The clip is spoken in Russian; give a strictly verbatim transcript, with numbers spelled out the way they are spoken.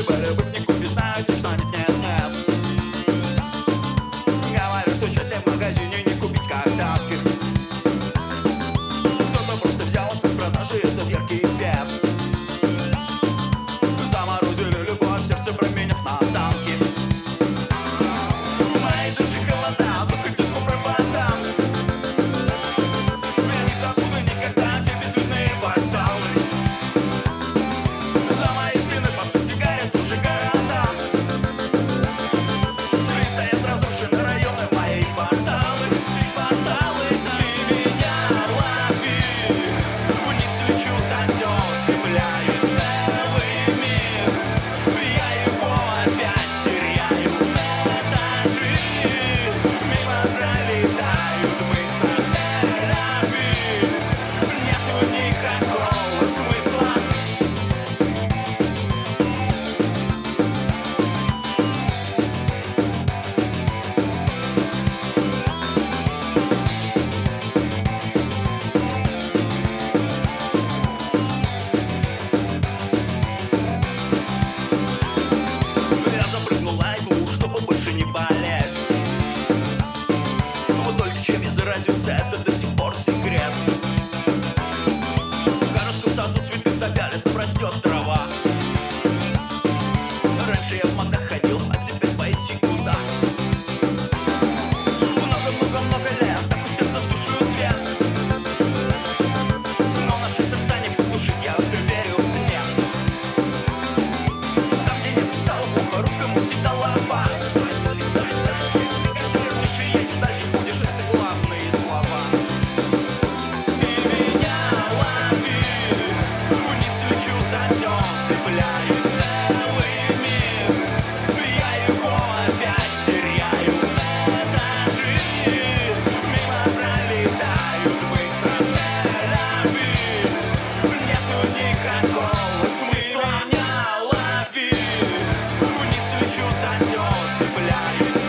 мной были быть не купишь, знаю точно нет, нет, нет. Говорю, что счастье в магазине не купить, как тапки. Кто-то просто взялся с продажи этот яркий свет. Заморозили любовь, сердце променяв на танки. В моей душе холода, только идет по проводам. Я не забуду никогда те безлюдные вокзалы. За моей спиной, по сути, горят уже города. И стоят разрушенные районы, мои кварталы, и кварталы. Ты меня лови, вниз лечу, затем цепляюсь целый мир. Я его опять теряю, этажи мимо пролетают быстро селфи. Нету никакого смысла. Я запрыгнул на иглу, чтобы больше не болеть. Вот только чем я заразился, это до сих пор секрет. В городском саду цветы завяли, там растет трава. Раньше я в модах ходил, а теперь пойти куда? Много-много-много лет, так усердно душую свет. Но наши сердца не потушить, я в это верю, нет. Там, где нет стало плохо, русскому всегда лава. Тише едешь, дальше будешь, это главные слова. Ты меня лови, вниз лечу, затем цепляюсь целый мир. Я его опять теряю, этажи мимо пролетают быстро селфи. Нету никакого смысла. Меня лови, вниз лечу, затем цепляюсь